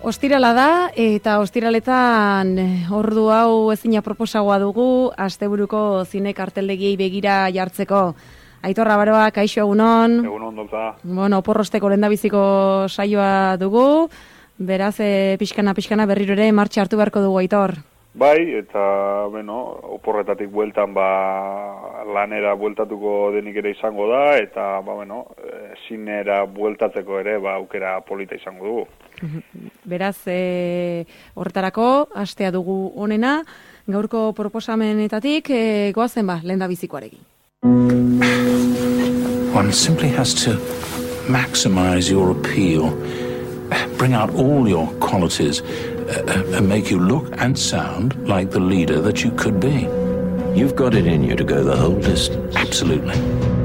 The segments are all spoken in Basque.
Ostirala da, eta ostiraletan ordu hau ezina proposagoa dugu, asteburuko zine karteldegiei begira jartzeko. Aitor Rabaroa, kaixo egunon. Egunon, dolta. Bueno, oporrosteko lehendabiziko saioa dugu, beraz, pixkana berriro ere martxa hartu beharko dugu, Aitor. Bai, eta, oporretatik bueltan, lanera bueltatuko denik ere izango da, eta, zinera bueltatzeko ere, aukera polita izango dugu. Beraz, horretarako, astea dugu onena, gaurko proposamenetatik, goazen lehendabizikoarekin. One simply has to maximize your appeal, bring out all your qualities, and make you look and sound like the leader that you could be. You've got it in you to go the whole distance. Absolutely.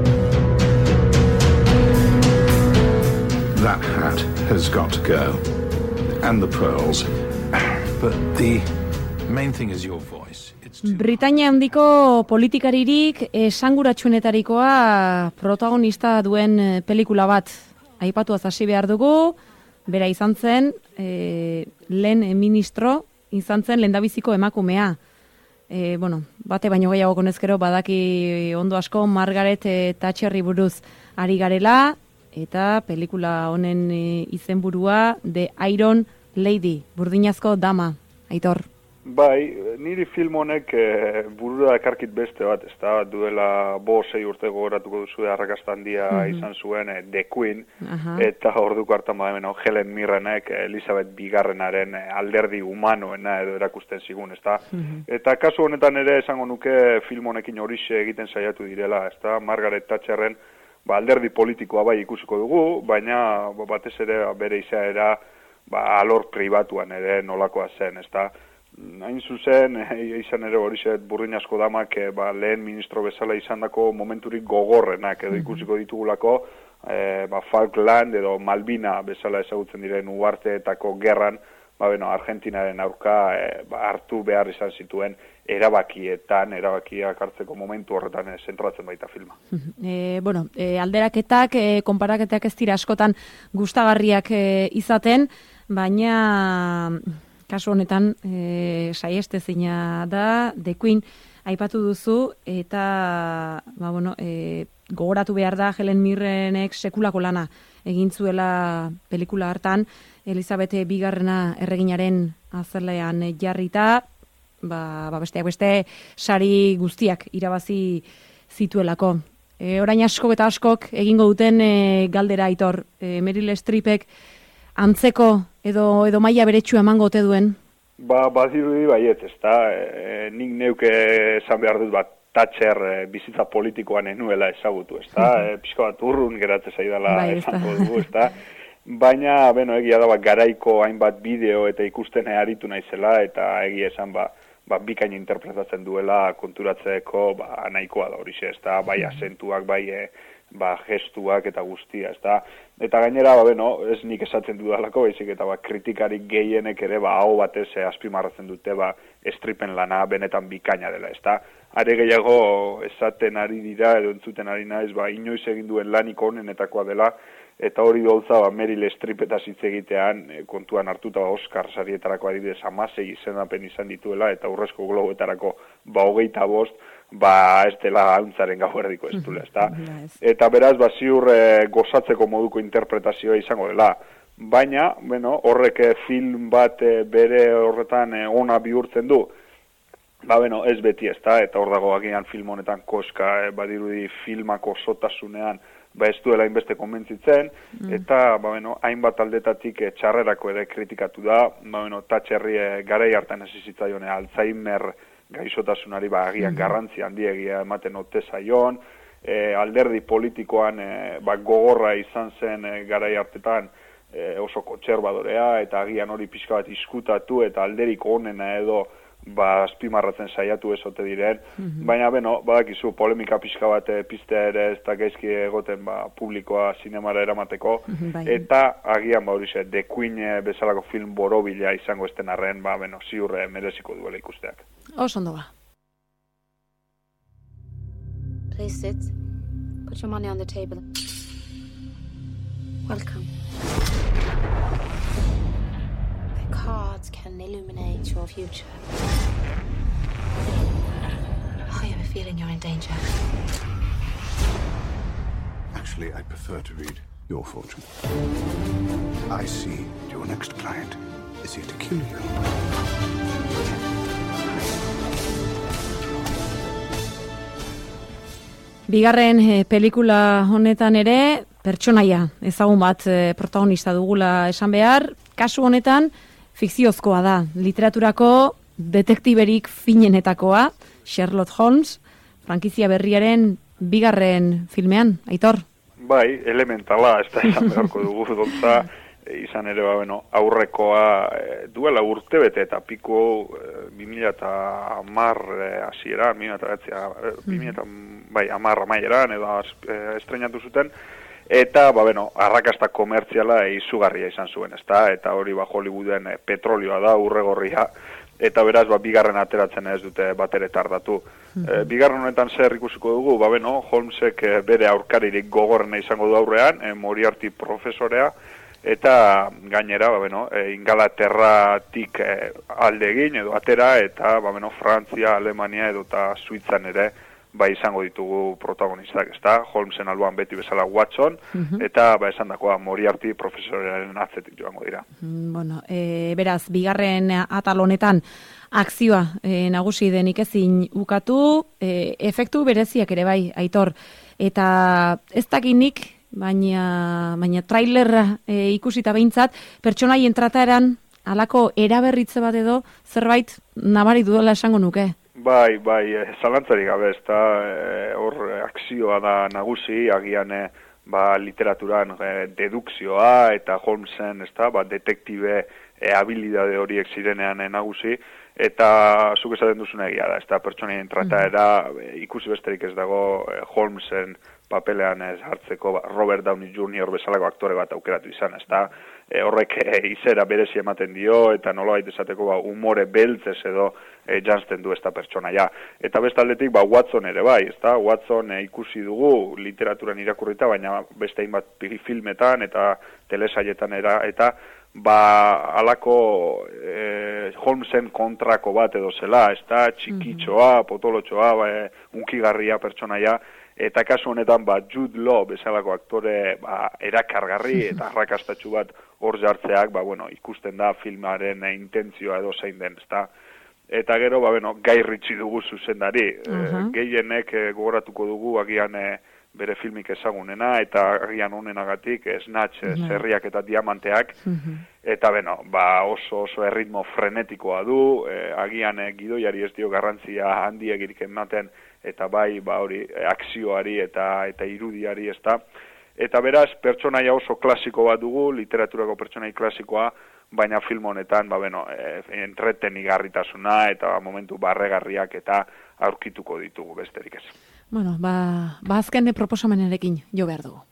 That hat has got to go, and the pearls. But the main thing is your voice. Britainia handiko politikaririk esanguratsuenetarikoa protagonista duen pelikula bat aipatuaz hasi behar dugu. Bera izan zen, lehen ministro, izan zen lehendabiziko emakumea. Bate baino gehiago konezkero badaki ondo asko Margaret Thatcherri buruz ari garela, eta pelikula honen izenburua The Iron Lady, burdinazko dama, Aitor. Bai, niri film honek burura ekarkit beste bat, ez da, duela 5-6 urte gogoratuko duzu arrakasta handia izan zuen The Queen, eta orduko hartan Helen Mirrenek Elizabeth Bigarrenaren alderdi humanoena edo erakusten zigun, ez da. Eta kasu honetan ere esango nuke film honekin horixe egiten saiatu direla, ez da, Margaret Thatcherren alderdi politikoa bai ikusiko dugu, baina batez ere bere izaera alor pribatuan ere nolakoa zen, ez da. Hain zuzen, izan ere horixe burdinazko damak lehen ministro bezala izandako momenturik gogorrenak edo ikusiko ditugulako Falkland edo Malvina bezala ezagutzen diren uharteetako gerran Argentinaren aurka hartu behar izan zituen erabakiak hartzeko momentu horretan zentratzen baita filma. Alderaketak, konparaketak ez dira askotan gustagarriak izaten, baina kasu honetan saiestezina da, The Queen aipatu duzu, eta gogoratu behar da Helen Mirrenek sekulako lana egin zuela pelikula hartan, Elizabeth Bigarrena erreginaren azalean jarrita, besteak beste sari guztiak irabazi zituelako. Orain askok egingo duten galdera, Aitor, Meryl Streepek antzeko edo maila beretsua emango ote duen? Badirudi baiet, ez da. Nik neuke esan behar dut Thatcher bizitza politikoan enuela ezagutu, ez da. Pixka bat urrun geratzen zaidala esango dugu, ez da. Baina, egia da garaiko hainbat bideo eta ikusten aritu naizela, eta egia esan bikain interpretatzen duela konturatzeko nahikoa da horixe, ez da. Bai azentuak, bai gestuak eta guztia, ez da. Eta gainera, ez nik esatzen dudalako, baizik eta kritikarik gehienek ere hau batez azpimarratzen dute Streepen lana benetan bikaina dela, ez da. Are gehiago esaten ari dira edo entzuten ari naiz, inoiz egin duen lanik onenetakoa dela, eta hori doltza Meryl Streepetaz hitz egitean kontuan hartuta Oscar sarietarako adibidez 16 izendapen izan dituela, eta Urrezko Globoetarako 25, ez dela hauntzaren gau erdiko ez dula, ez da. Eta beraz, ziur gozatzeko moduko interpretazioa izango dela. Baina, horrek film bat bere horretan ona bihurtzen du. Ez beti, ez da, eta hor dago agian film honetan koska, badirudi filmako osotasunean ez duela inbeste konbentzitzen, eta hainbat aldetatik txarrerako ere kritikatu da, Thatcherri garai hartan ez zitzaion Alzheimer gaixotasunari agian garrantzi handiegia ematen ote zaion, alderdi politikoan gogorra izan zen garai hartetan oso kontserbadorea, eta agian hori pixka bat izkutatu eta alderik onena edo azpimarratzen saiatu ez ote diren, baina badakizu polemika pixka bat piztea ere ez da gaizki egoten publikoa zinemara eramateko, eta agian horixe The Queen bezalako film borobila izango esten arren, ziurre mereziko duela ikusteak. Oso ondo ba. Please sit. Put your money on the table. Welcome. cards can illuminate your future. I have a feeling you're in danger. Actually, I prefer to read your fortune. I see your next client is here to kill you. Bigarren pelikula honetan ere, pertsonaia ezagun bat protagonista dugula esan behar. Kasu honetan, fikziozkoa da. Literaturako detektiberik finenetakoa, Sherlock Holmes, frankizia berriaren bigarren filmean, Aitor? Bai, elementala, ez da esan beharko dugu dontza, izan ere, aurrekoa duela urte bete eta piko 2010 hasiera, 2010 amaieran edo estrenatu zuten, eta, arrakasta komertziala izugarria izan zuen, ezta? Eta hori Hollywooden petrolioa da, urregorria, eta beraz, bigarren ateratzen ez dute batere tardatu. Bigarren honetan zer ikusiko dugu, Holmesek bere aurkaririk gogorrena izango du aurrean, Moriarty profesorea, eta gainera, Ingalaterratik alde egin edo atera, eta Frantzia, Alemania edo eta Suitzan ere izango ditugu protagonistak, ezta? Holmesen alboan beti bezala Watson, eta esan dakoa Moriarty profesorearen atzetik joango dira. Beraz, bigarren atal honetan akzioa nagusi denik ezin ukatu, efektu bereziak ere bai, Aitor, eta ez dakinik, baina trailerra ikusita behintzat, pertsonaien trataeran halako eraberritze bat edo zerbait nabari duela esango nuke. Bai, zalantzarik gabe, ezta, hor akzioa da nagusi, agian literaturan dedukzioa eta Holmesen, ezta, detektibe habilidade horiek zirenean nagusi, eta zuk esaten duzun egia da, ezta, pertsonaien trataera ikusi besterik ez dago Holmesen papelean hartzeko Robert Downey Jr. bezalako aktore bat aukeratu izan, ezta? Horrek izera berezi ematen dio, eta nolabait esateko umore beltzez edo janzten du ezta pertsonaia. Eta bestaldetik Watson ere bai, ezta? Watson ikusi dugu literaturan irakurrita, baina beste hainbat filmetan eta telesaietan eta halako Holmesen kontrako bat edo zela, ezta? Txikitxoa, potolotxoa, unkigarria pertsonaia, eta kasu honetan Jude Law bezalako aktore erakargarri eta arrakastatsu bat hor jartzeak, ikusten da filmaren intentzioa edo zein den, ezta? Eta gero, Guy Ritchie dugu zuzendari, gehienek gogoratuko dugu agian bere filmik ezagunena, eta agian honenagatik Snatch, Zerriak eta Diamanteak, eta oso erritmo frenetikoa du, agian gidoiari ez dio garrantzia handiegirik ematen, eta hori akzioari eta irudiari, ezta. Eta beraz, pertsonaia oso klasiko bat dugu, literaturako pertsonai klasikoa, baina film honetan, entretenigarritasuna eta momentu barregarriak eta aurkituko ditugu besterik ez. Azken proposamenarekin jo behar dugu.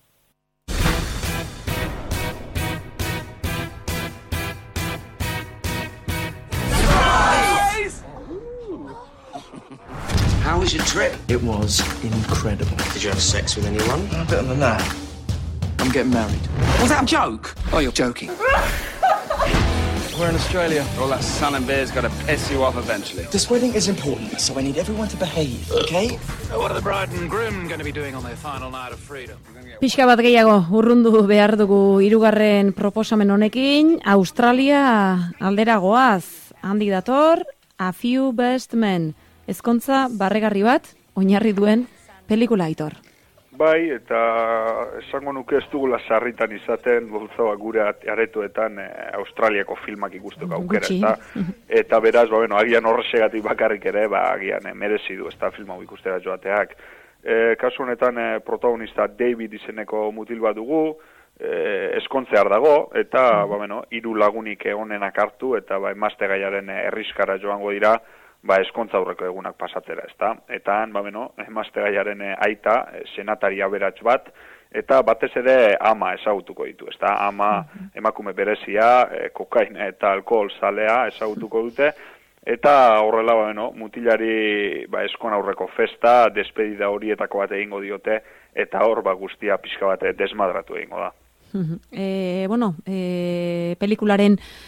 How was your trip? It was incredible. Did you have sex with anyone? A bit than that. I'm getting married. Was that a joke? Oh, you're joking. We're in Australia. All that sun and beer's got to piss you off eventually. This wedding is important, so I need everyone to behave, okay? So what are the bride and groom going to be doing on their final night of freedom? Pixka bat gehiago urrundu behar dugu hirugarren proposamen honekin, Australia alderagoaz, handik dator, A Few Best Men. Ezkontza barregarri bat, oinarri duen pelikula, Aitor. Bai, eta esango nuke ez dugula sarritan izaten, gure aretoetan Australiako filmak ikusteko aukera, ezta? Eta beraz, agian horresegatik bakarrik ere, agian merezi du, ezta, film hau ikustera joateak. Kasu honetan protagonista David izeneko mutil bat dugu, eskontzear dago, eta, hiru lagunik onenak hartu, eta emaztegaiaren herriskara joango dira, eskontza aurreko egunak pasatzera, ezta? Eta, emaztegaiaren aita, senatari aberats bat, eta batez ere ama ezagutuko ditu, ezta? Ama emakume berezia, kokaina eta alkohol zalea ezagutuko dute, eta horrela, mutilari eskon aurreko festa, despedida horietako bat egingo diote, eta hor guztia pixka bat desmadratu egingo da. Pelikularen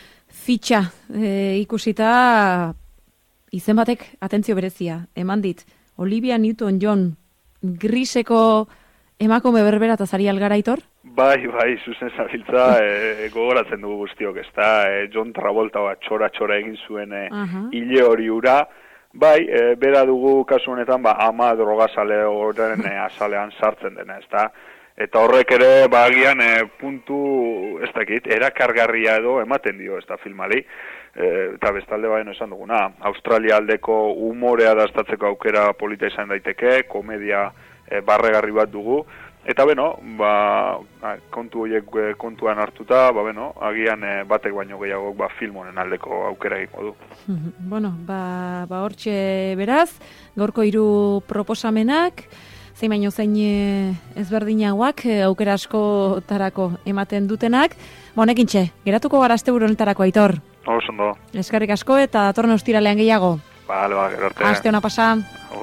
fitxa ikusita izen batek atentzio berezia eman dit. Olivia Newton-John, griseko emakume berbera eta zari algara, Aitor? Bai, zuzen zabiltza, gogoratzen dugu guztiok, ez da, John Travolta txora egin zuen hile hori ura. Bai, bera dugu kasu honetan, ama drogazale horren azalean sartzen dena, ez da. Eta horrek ere, agian puntu, ez dakit, erakargarria edo ematen dio, ez da, filmali. Eta bestalde baino esan duguna, Australia aldeko umorea daztatzeko aukera polita izan daiteke, komedia barregarri bat dugu. Eta beno, kontu horiek kontuan hartuta, agian batek baino gehiago film honen aldeko aukera egingo du. Bueno, hortxe beraz, gaurko 3 proposamenak, zein baino zein ezberdinagoak, aukera askotarako ematen dutenak. Honekin geratuko gara asteburu honetarako, Aitor. Ondo. Eskerrik asko eta datorren ostiralean gehiago. Gero arte. Aste ona pasa.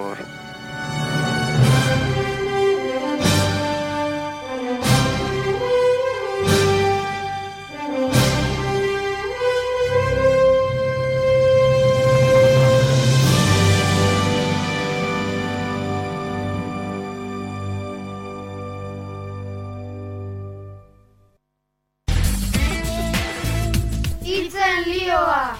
Itzen lioa!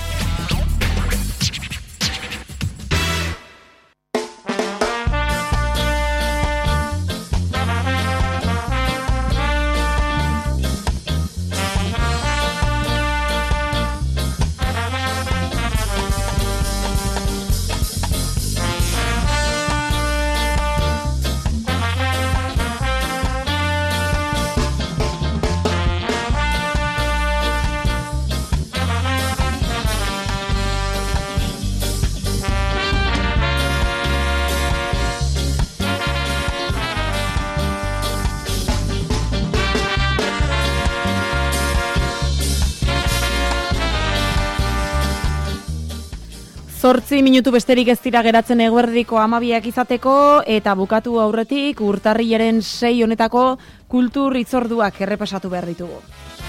Zortzi minutu besterik ez dira geratzen eguerdiko 12 izateko eta bukatu aurretik urtarrilaren 6 honetako kultur hitzorduak errepasatu behar ditugu.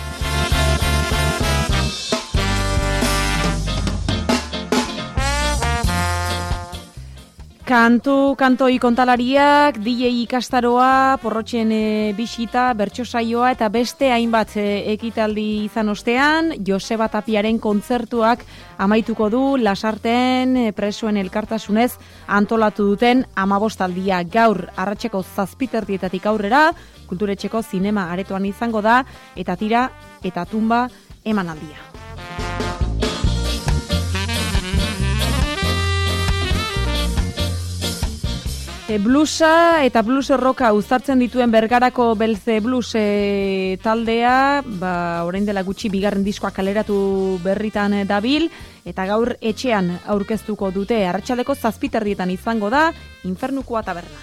Kantoi kontalariak, DJ ikastaroa, porrotxen bisita, bertso saioa eta beste hainbat ekitaldi izan ostean, Joseba Tapiaren kontzertuak amaituko du Lasarten presoen elkartasunez antolatu duten 15 aldia. Gaur arratseko 7:00 aurrera, Kulturetxeko zinema aretoan izango da eta tira eta tumba emanaldia. Bluesa eta blues rocka uztartzen dituen Bergarako Belze Blues taldea, orain dela gutxi 2. diskoa kaleratu berritan dabil, eta gaur etxean aurkeztuko dute. Arratsaldeko 7:00 izango da Infernukoa taberna.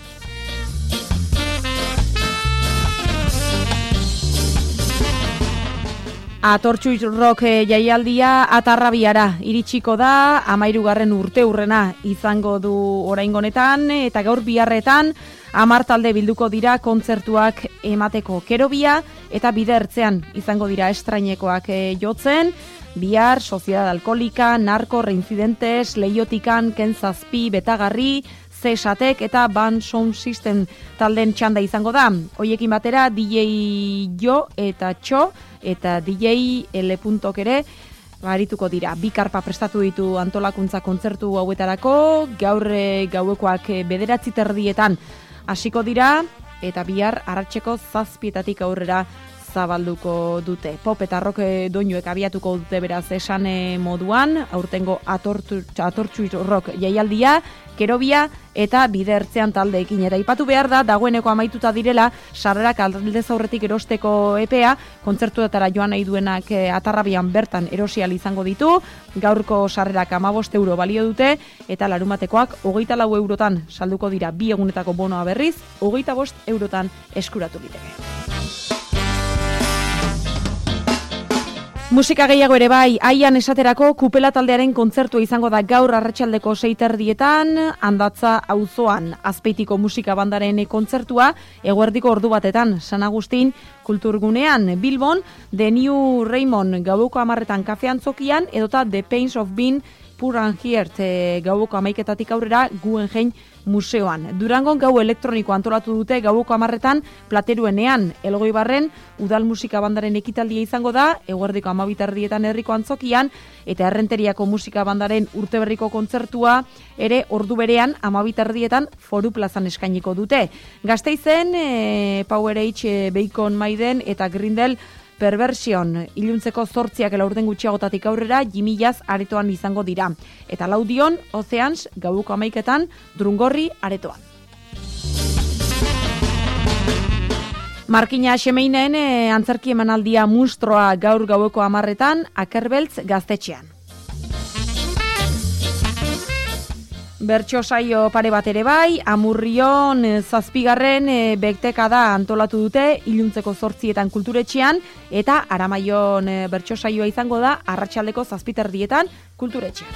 Atortxu rock jaialdia Atarrabiara iritsiko da, 13. urteurrena izango du oraingo honetan, eta gaur biharretan 10 talde bilduko dira kontzertuak emateko. Kerobia eta Bidertzean izango dira estrainekoak jotzen. Bihar, Sociedad Alkolika, Narko, Reincidentes, Leiotikan, Kenzazpi, Betagarri, Zesatek eta Band Sound System talden txanda izango da. Hoiekin batera DJ Jo eta Txo eta DJ L.ok ere arituko dira. 2 karpa prestatu ditu antolakuntza kontzertu hauetarako, gaur gauekoak 9:30 hasiko dira eta bihar arratseko 7:00 aurrera zabalduko dute. Pop eta rock doinuek abiatuko dute beraz esan moduan, aurtengo atortxu rock jaialdia, Kerobia eta Bidertzean taldeekin. Eta aipatu behar da, dagoeneko amaituta direla, sarrerak aldez aurretik erosteko epea, kontzertuetara joan nahi duenak Atarrabian bertan erosial izango ditu, gaurko sarrerak 15 euro balio dute, eta larumatekoak 24 eurotan salduko dira. 2 egunetako bonoa berriz, 25 eurotan eskuratu liteke. Musika gehiago ere bai, Aian esaterako kupela taldearen kontzertua izango da gaur arratsaldeko 6:30 Andatza auzoan. Azpeitiko musika bandaren kontzertua eguerdiko ordu batetan, San Agustin kulturgunean, Bilbon, The New Raymond gaueko 10etan kafe antzokian, edota The Pains of Being Poor and Hurt gaueko 11etatik aurrera Guggenheim museoan. Durangon gau elektroniko antolatu dute gaueko 10etan Plateruenean, Elgoibarren udal musika bandaren ekitaldia izango da, eguerdiko 12:30 herriko antzokian, eta Errenteriako musika bandaren urteberriko kontzertua ere ordu berean 12:30 Foru plazan eskainiko dute. Gasteizen Power Age, Bacon Maiden eta Grindel Perversion, iluntzeko 8 laurden gutxiagotatik aurrera, Jimmy Jazz aretoan izango dira. Eta Laudion, Oceans, gaueko 11etan, Drungorri aretoan. Markina Xemeinen antzerki emanaldia Munstroa gaur gaueko 10etan, Akerbeltz gaztetxean. Bertso saio pare bat ere bai, Amurrion 7. bektekada antolatu dute iluntzeko 8etan kulturetxean, eta Aramaion bertso saioa izango da arratsaldeko 7:30 kulturetxean.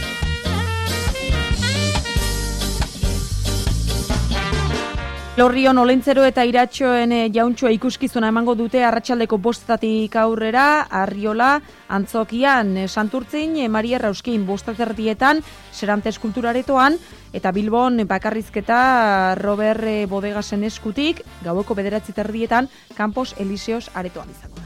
Lorrion Olentzero eta Iratxoen jauntxoa ikuskizuna emango dute arratsaldeko 5:00 aurrera, Arriola antzokian, Santurtzin Maria Rauskin 5:30 Serantes kulturaretoan, eta Bilbon bakarrizketa Robert Bodegasen eskutik gaueko 9:30 Campos Elíseos aretoan izango.